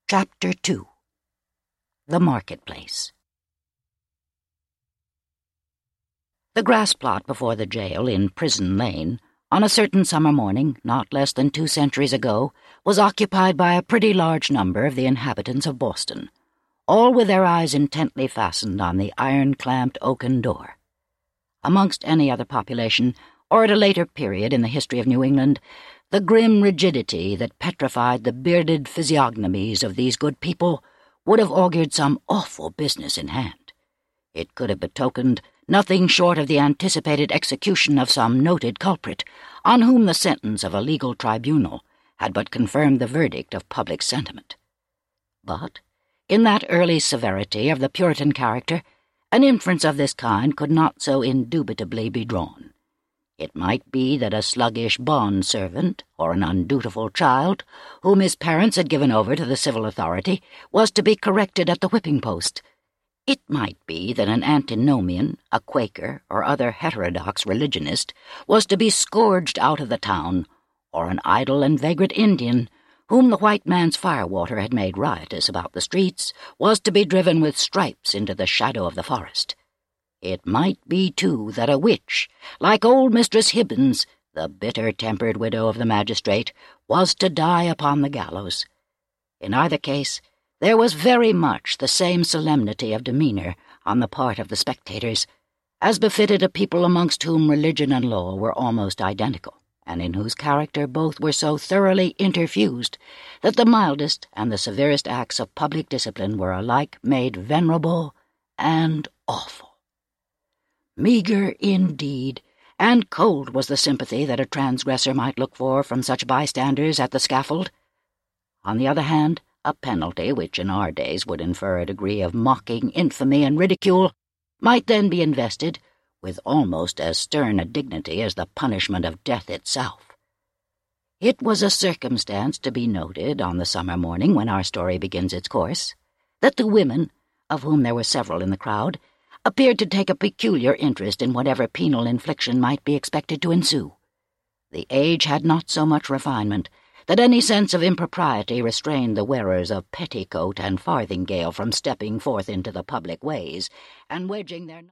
Chapter 2. The Marketplace. The grass plot before the jail in Prison Lane, on a certain summer morning, not less than 2 centuries ago, was occupied by a pretty large number of the inhabitants of Boston, all with their eyes intently fastened on the iron-clamped oaken door. Amongst any other population, or at a later period in the history of New England, the grim rigidity that petrified the bearded physiognomies of these good people would have augured some awful business in hand. It could have betokened nothing short of the anticipated execution of some noted culprit, on whom the sentence of a legal tribunal had but confirmed the verdict of public sentiment. But, in that early severity of the Puritan character, an inference of this kind could not so indubitably be drawn. It might be that a sluggish bond-servant, or an undutiful child, whom his parents had given over to the civil authority, was to be corrected at the whipping-post. It might be that an antinomian, a Quaker, or other heterodox religionist, was to be scourged out of the town, or an idle and vagrant Indian, whom the white man's firewater had made riotous about the streets, was to be driven with stripes into the shadow of the forest. It might be, too, that a witch, like old Mistress Hibbins, the bitter-tempered widow of the magistrate, was to die upon the gallows. In either case, there was very much the same solemnity of demeanour on the part of the spectators, as befitted a people amongst whom religion and law were almost identical, and in whose character both were so thoroughly interfused that the mildest and the severest acts of public discipline were alike made venerable and awful. Meagre, indeed, and cold was the sympathy that a transgressor might look for from such bystanders at the scaffold. On the other hand, a penalty which in our days would infer a degree of mocking infamy and ridicule might then be invested with almost as stern a dignity as the punishment of death itself. It was a circumstance to be noted on the summer morning when our story begins its course, that the women, of whom there were several in the crowd, appeared to take a peculiar interest in whatever penal infliction might be expected to ensue. The age had not so much refinement that any sense of impropriety restrained the wearers of petticoat and farthingale from stepping forth into the public ways and wedging their